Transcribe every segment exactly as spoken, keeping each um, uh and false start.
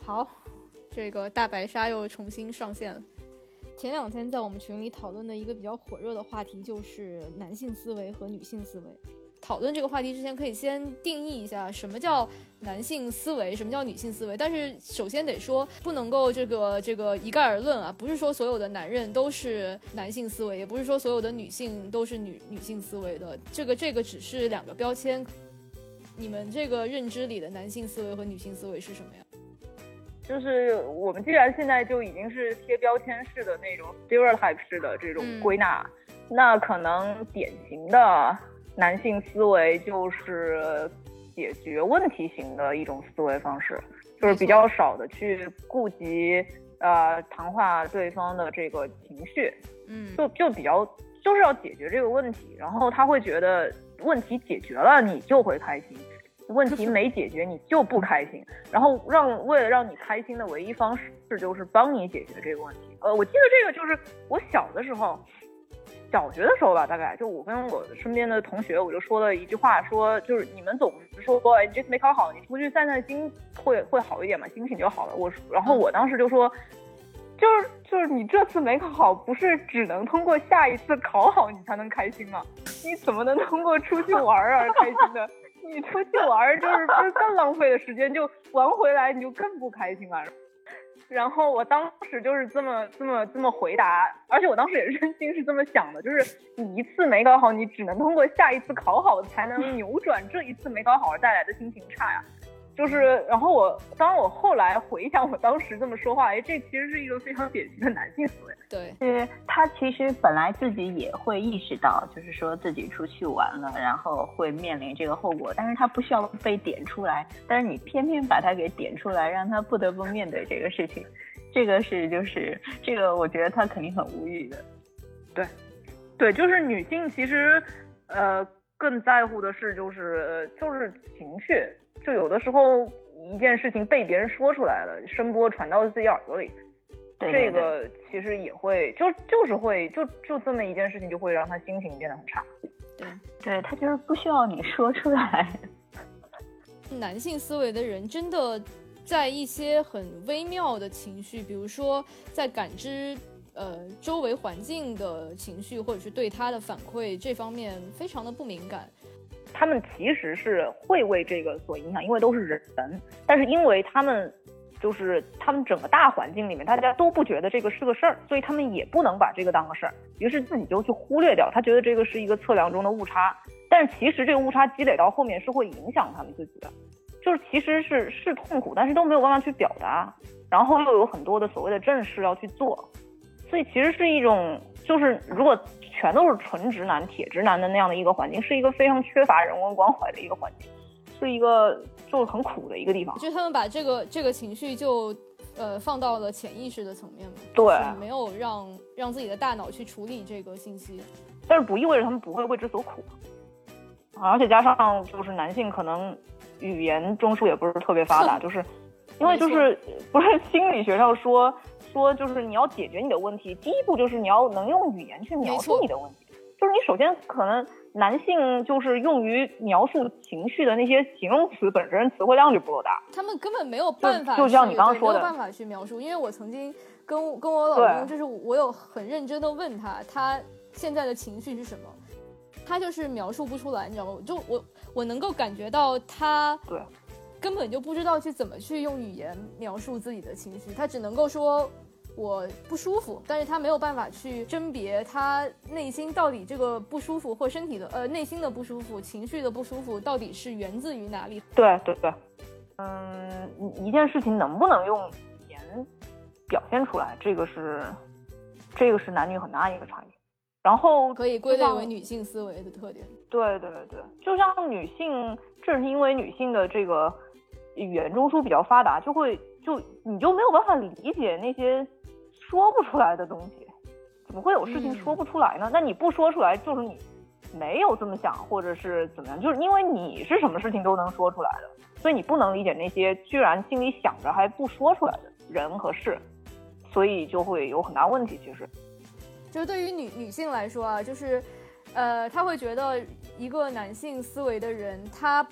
好，这个大白鲨又重新上线了。前两天在我们群里讨论的一个比较火热的话题就是男性思维和女性思维。讨论这个话题之前，可以先定义一下什么叫男性思维，什么叫女性思维。但是首先得说，不能够这个这个一概而论啊，不是说所有的男人都是男性思维，也不是说所有的女性都是女女性思维的。这个这个只是两个标签。你们这个认知里的男性思维和女性思维是什么呀？ 就是我们既然现在就已经是贴标签式的那种 stereotype 式的这种归纳、嗯、那可能典型的男性思维就是解决问题型的一种思维方式，就是比较少的去顾及呃谈话对方的这个情绪， 嗯， 就就比较就是要解决这个问题，然后他会觉得问题解决了你就会开心，问题没解决你就不开心，然后让为了让你开心的唯一方式就是帮你解决这个问题。呃，我记得这个就是我小的时候，小学的时候吧，大概就我跟我身边的同学，我就说了一句话，说就是你们总是说哎你这次没考好，你出去散散心会会好一点嘛，心情就好了。我然后我当时就说，就是就是你这次没考好，不是只能通过下一次考好你才能开心吗？你怎么能通过出去玩而开心呢？你出去玩就是不是更浪费的时间，就玩回来你就更不开心了。然后我当时就是这么这么这么回答，而且我当时也真心是这么想的，就是你一次没搞好，你只能通过下一次考好才能扭转这一次没搞好而带来的心情差呀。就是，然后我当我后来回想我当时这么说话，哎，这其实是一个非常典型的男性思维。 对， 是他其实本来自己也会意识到，就是说自己出去玩了，然后会面临这个后果，但是他不需要被点出来，但是你偏偏把他给点出来，让他不得不面对这个事情，这个是就是这个，我觉得他肯定很无语的。 对，对，就是女性其实呃更在乎的是就是就是情绪。就有的时候一件事情被别人说出来了，声波传到自己耳朵里， 对对对， 这个其实也会就就是会就就这么一件事情就会让他心情变得很差。 对对，他就是不需要你说出来。 男性思维的人真的在一些很微妙的情绪，比如说在感知呃周围环境的情绪或者是对他的反馈这方面非常的不敏感。 他们其实是会为这个所影响，因为都是人，但是因为他们就是他们整个大环境里面大家都不觉得这个是个事儿，所以他们也不能把这个当个事儿，于是自己就去忽略掉，他觉得这个是一个测量中的误差，但是其实这个误差积累到后面是会影响他们自己的，就是其实是是痛苦，但是都没有办法去表达，然后又有很多的所谓的正事要去做，所以其实是一种就是如果全都是纯直男铁直男的那样的一个环境，是一个非常缺乏人文关怀的一个环境，是一个就是很苦的一个地方。 就他们把这个这个情绪就呃放到了潜意识的层面嘛， 对， 没有让让自己的大脑去处理这个信息， 但是不意味着他们不会为之所苦，而且加上就是男性可能语言中枢也不是特别发达，就是因为就是不是心理学上说。说就是你要解决你的问题，第一步就是你要能用语言去描述你的问题，就是你首先可能男性就是用于描述情绪的那些形容词本身词汇量就不够大， 他们根本没有办法， 就像你刚刚说的， 没有办法去描述。因为我曾经跟跟我老公，就是我有很认真的问他，他现在的情绪是什么，他就是描述不出来，你知道吗？就我我能够感觉到他对。 根本就不知道去怎么去用语言描述自己的情绪，他只能够说我不舒服，但是他没有办法去甄别他内心到底这个不舒服或身体的呃内心的不舒服情绪的不舒服到底是源自于哪里。 对对对，嗯，一件事情能不能用语言表现出来，这个是这个是男女很大一个差异，然后可以归类为女性思维的特点。 对对对，就像女性正是因为女性的这个语言中枢比较发达，就会就你就没有办法理解那些说不出来的东西，怎么会有事情说不出来呢？嗯、那你不说出来，就是你没有这么想，或者是怎么样，就是因为你是什么事情都能说出来的，所以你不能理解那些居然心里想着还不说出来的人和事，所以就会有很大问题。其实， 就是对于女女性来说啊，就是。呃，他会觉得一个男性思维的人，他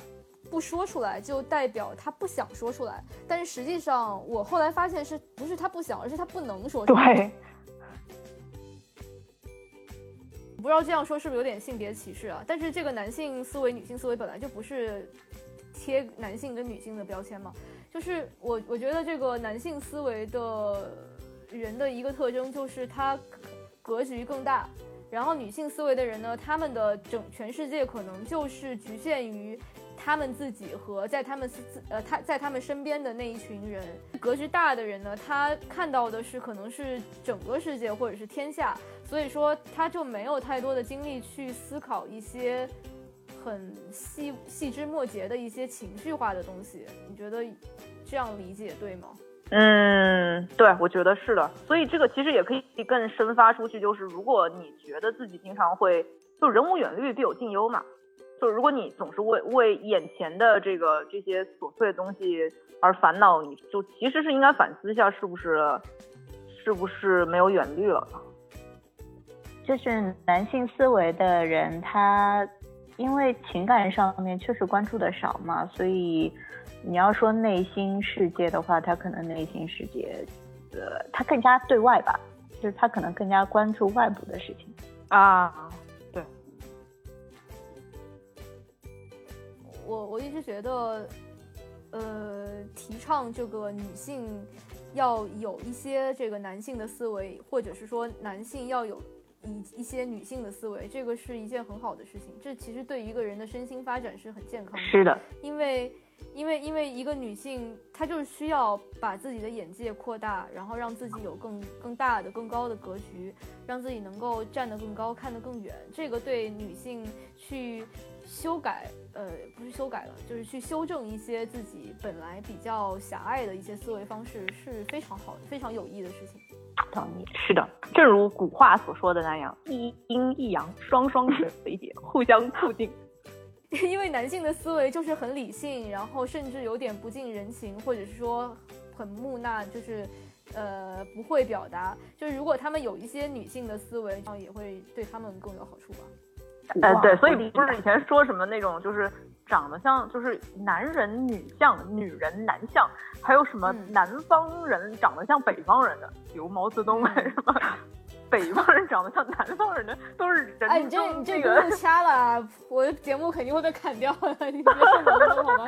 不说出来就代表他不想说出来，但是实际上我后来发现是不是他不想，而是他不能说出来。 对， 不知道这样说是不是有点性别歧视啊？但是这个男性思维、女性思维本来就不是贴男性跟女性的标签嘛。就是我我觉得这个男性思维的人的一个特征就是他格局更大，然后女性思维的人呢，他们的整全世界可能就是局限于他们自己和在他们呃他在他们身边的那一群人。格局大的人呢，他看到的是可能是整个世界或者是天下，所以说他就没有太多的精力去思考一些很细细枝末节的一些情绪化的东西。你觉得这样理解对吗？ 嗯，对，我觉得是的。所以这个其实也可以更深发出去，就是如果你觉得自己经常会，就人无远虑必有近忧嘛，就如果你总是为为眼前的这个这些琐碎的东西而烦恼，你就其实是应该反思一下，是不是是不是没有远虑了。 就是男性思维的人，他因为情感上面确实关注的少嘛，所以你要说内心世界的话，他可能内心世界呃他更加对外吧，就是他可能更加关注外部的事情啊。对， 我我一直觉得呃提倡这个女性要有一些这个男性的思维，或者是说男性要有一一些女性的思维，这个是一件很好的事情。这其实对一个人的身心发展是很健康的。 是的， 因为因为因为一个女性她就是需要把自己的眼界扩大，然后让自己有更更大的更高的格局，让自己能够站得更高看得更远。这个对女性去修改呃不是修改了，就是去修正一些自己本来比较狭隘的一些思维方式是非常好的非常有益的事情。 同意。 是的，正如古话所说的那样，一阴一阳，双双随解，互相促进。 因为男性的思维就是很理性，然后甚至有点不近人情，或者是说很木讷，就是呃不会表达。就是如果他们有一些女性的思维，这样也会对他们更有好处吧。 呃，对，所以不是以前说什么那种就是长得像就是男人女相，女人男相，还有什么南方人长得像北方人的，比如毛泽东什么。北方人长得像南方人的都是人。 哎，你这你这个掐了啊！我的节目肯定会被砍掉的，你别说毛泽东好吗？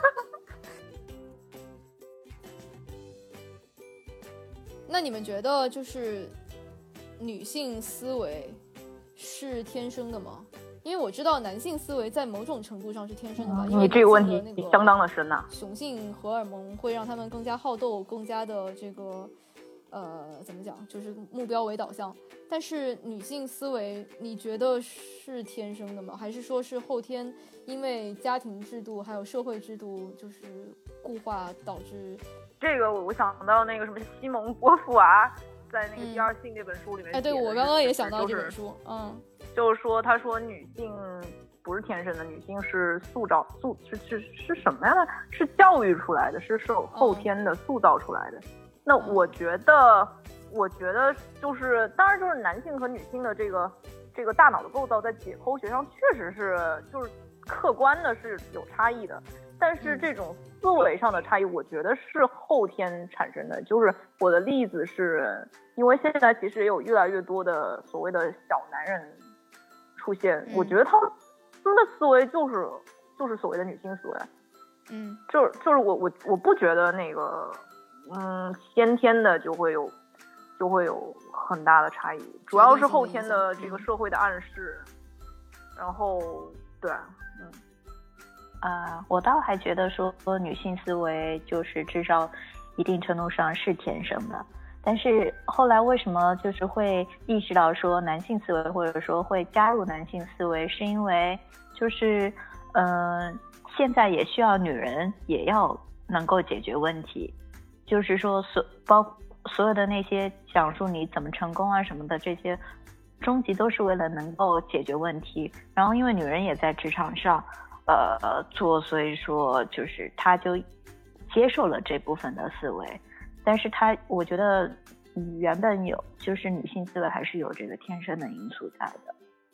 那你们觉得就是女性思维是天生的吗？因为我知道男性思维在某种程度上是天生的吧。 嗯、你这个问题相当的深呐、啊。 雄性荷尔蒙会让他们更加好斗，更加的这个。呃，怎么讲？就是目标为导向。但是女性思维，你觉得是天生的吗？还是说是后天因为家庭制度还有社会制度就是固化导致？ 这个我想到那个什么西蒙波伏娃在那个《第二性》这本书里面、嗯。 哎，对，我刚刚也想到这本书，嗯， 就是说他说女性不是天生的，女性是塑造塑是是是什么呀？是教育出来的，是受后天的塑造出来的。嗯，那我觉得，我觉得就是，当然就是男性和女性的这个这个大脑的构造，在解剖学上确实是就是客观的是有差异的，但是这种思维上的差异，我觉得是后天产生的。就是我的例子是，因为现在其实也有越来越多的所谓的小男人出现，我觉得他们的思维就是就是所谓的女性思维， 嗯， 就是就是我我我不觉得那个。嗯，先天的就会有，就会有很大的差异，主要是后天的这个社会的暗示。然后，对，嗯， 啊、呃，我倒还觉得说女性思维就是至少一定程度上是天生的，但是后来为什么就是会意识到说男性思维，或者说会加入男性思维，是因为就是嗯、呃，现在也需要女人也要能够解决问题。就是说所包所有的那些讲述你怎么成功啊什么的，这些终极都是为了能够解决问题。然后因为女人也在职场上呃做，所以说就是她就接受了这部分的思维。但是她我觉得原本有就是女性思维还是有这个天生的因素在的。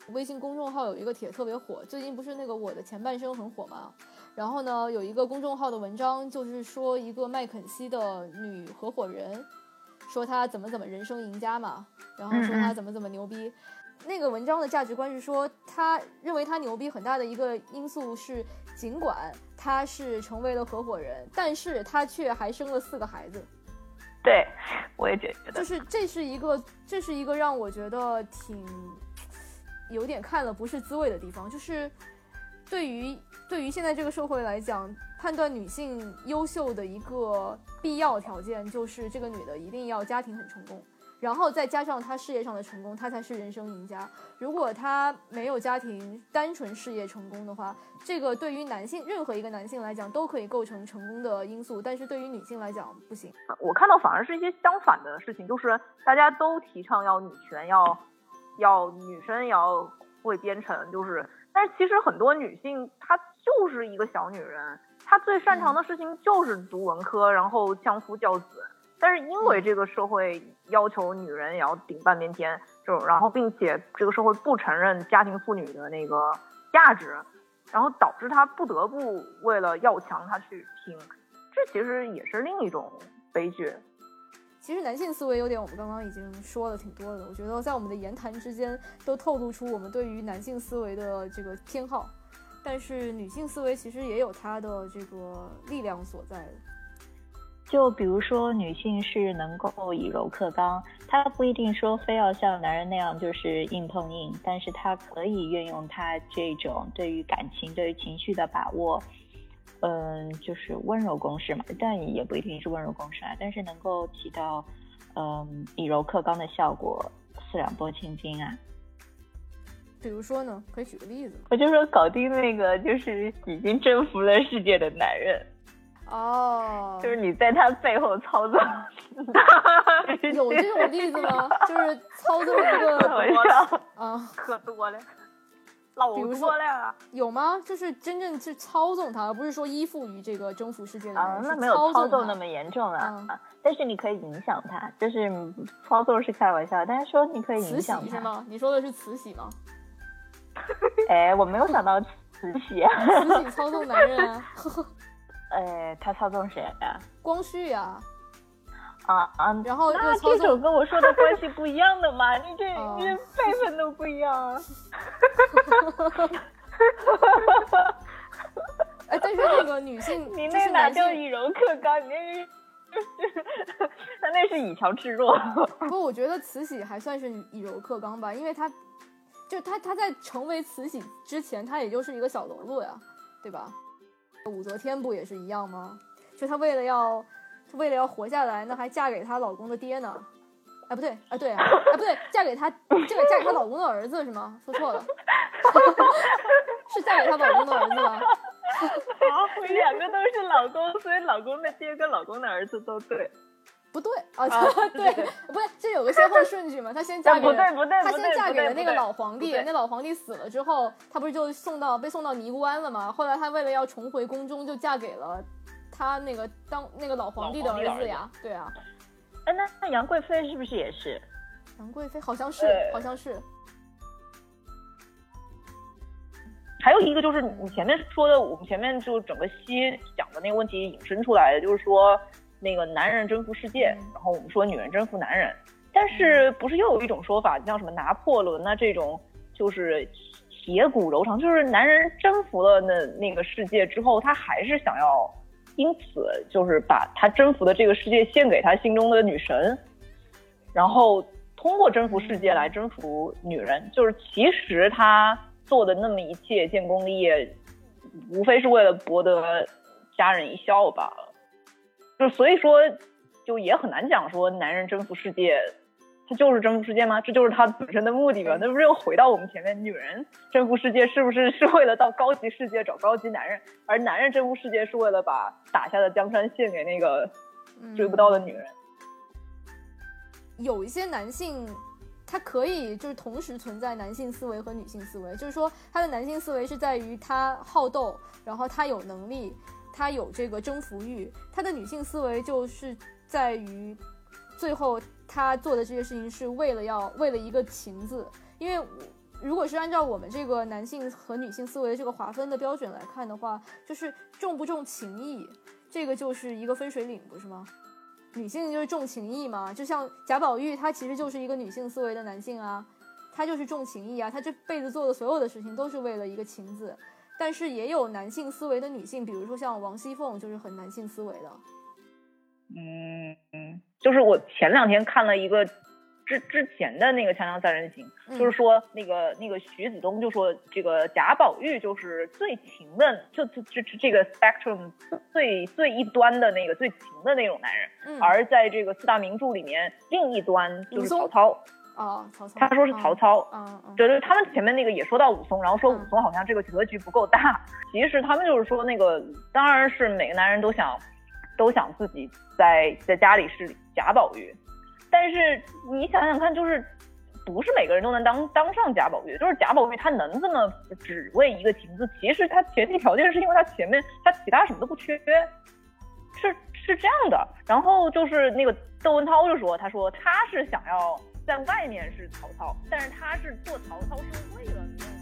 微信公众号有一个帖特别火，最近不是那个我的前半生很火吗？然后呢，有一个公众号的文章，就是说一个麦肯锡的女合伙人，说她怎么怎么人生赢家嘛，然后说她怎么怎么牛逼。嗯嗯，那个文章的价值观是说，她认为她牛逼很大的一个因素是，尽管她是成为了合伙人，但是她却还生了四个孩子。 对，我也觉得， 就是这是一个，这是一个让我觉得挺有点看了不是滋味的地方，就是对于对于现在这个社会来讲，判断女性优秀的一个必要条件就是这个女的一定要家庭很成功，然后再加上她事业上的成功，她才是人生赢家。如果她没有家庭，单纯事业成功的话，这个对于男性任何一个男性来讲都可以构成成功的因素，但是对于女性来讲不行。 我看到反而是一些相反的事情，就是大家都提倡要女权，要要女生要会编程，就是但是其实很多女性她就是一个小女人，她最擅长的事情就是读文科，然后相夫教子。但是因为这个社会要求女人也要顶半边天，就然后并且这个社会不承认家庭妇女的那个价值，然后导致她不得不为了要强她去拼，这其实也是另一种悲剧。 其实男性思维有点我们刚刚已经说了挺多的，我觉得在我们的言谈之间都透露出我们对于男性思维的这个偏好，但是女性思维其实也有它的这个力量所在的。 就比如说女性是能够以柔克刚，她不一定说非要像男人那样就是硬碰硬，但是她可以运用她这种对于感情对于情绪的把握，嗯，就是温柔攻势嘛，但也不一定是温柔攻势啊，但是能够起到嗯以柔克刚的效果，四两拨千斤啊。 比如说呢，可以举个例子。 我就说搞定那个就是已经征服了世界的男人。 哦， 就是你在他背后操作有这种例子吗？就是操作一个啊， 可多了，老多了。 有吗？就是真正是操纵他，而不是说依附于这个征服世界的人。 啊，那没有操纵那么严重了、嗯啊。但是你可以影响他，就是操纵是开玩笑，但是说你可以影响他。 慈禧是吗？你说的是慈禧吗？ 哎，我没有想到慈禧啊。 慈禧操纵男人啊。 哎，他操纵谁啊？ 光绪呀、 啊，啊啊！ 然后那这种跟我说的关系不一样的嘛？你这、uh... 你这辈分都不一样啊！ 哎，但是那个女性， 你那哪叫以柔克刚？你那是就是他那是以强制弱。 不过我觉得慈禧还算是以柔克刚吧，因为她就她她在成为慈禧之前，她也就是一个小喽啰呀，对吧？武则天不也是一样吗？就她为了要为了要活下来，那还嫁给她老公的爹呢。哎，不对，啊对啊，哎不对，嫁给她这个嫁给她老公的儿子是吗？说错了，是嫁给她老公的儿子吧？ 好，两个都是老公，所以老公的爹跟老公的儿子都对。 不对啊，啊对，不对，这有个先后顺序嘛？她先嫁给不对不对， 她先嫁给了那个老皇帝，那老皇帝死了之后，她不是就送到被送到尼姑庵了吗？后来她为了要重回宫中，就嫁给了她那个当那个老皇帝的儿子呀，对啊。 哎，那那杨贵妃是不是也是？ 杨贵妃好像是，好像是。 还有一个就是你前面说的，我们前面就整个戏讲的那个问题引申出来的，就是说。那个男人征服世界，然后我们说女人征服男人，但是不是又有一种说法，像什么拿破仑啊这种，就是铁骨柔肠，就是男人征服了那那个世界之后，他还是想要，因此就是把他征服的这个世界献给他心中的女神，然后通过征服世界来征服女人，就是其实他做的那么一切建功立业，无非是为了博得家人一笑罢了。就所以说就也很难讲说男人征服世界他就是征服世界吗？这就是他本身的目的吗？那不是又回到我们前面，女人征服世界是不是是为了到高级世界找高级男人，而男人征服世界是为了把打下的江山献给那个追不到的女人、 嗯、有一些男性他可以就是同时存在男性思维和女性思维，就是说他的男性思维是在于他好斗，然后他有能力，他有这个征服欲，他的女性思维就是在于最后他做的这些事情是为了要为了一个情字，因为如果是按照我们这个男性和女性思维这个划分的标准来看的话，就是重不重情义，这个就是一个分水岭，不是吗？女性就是重情义嘛，就像贾宝玉，他其实就是一个女性思维的男性啊，他就是重情义啊，他这辈子做的所有的事情都是为了一个情字。但是也有男性思维的女性，比如说像王熙凤，就是很男性思维的。 嗯嗯，就是我前两天看了一个之之前的那个《锵锵三人行》，嗯，就是说那个那个徐子东就说这个贾宝玉就是最情的，就就就这个 spectrum 最最一端的那个最情的那种男人，嗯，而在这个四大名著里面另一端就是曹操。 哦，曹操， 他说是曹操， 嗯嗯， 对对，他们前面那个也说到武松，然后说武松好像这个格局不够大，其实他们就是说那个，当然是每个男人都想，都想自己在在家里是贾宝玉，但是你想想看，就是不是每个人都能当当上贾宝玉，就是贾宝玉他能这么只为一个情字，其实他前提条件是因为他前面他其他什么都不缺，是是这样的。然后就是那个窦文涛就说，他说他是想要。在外面是曹操，但是他是做曹操是为了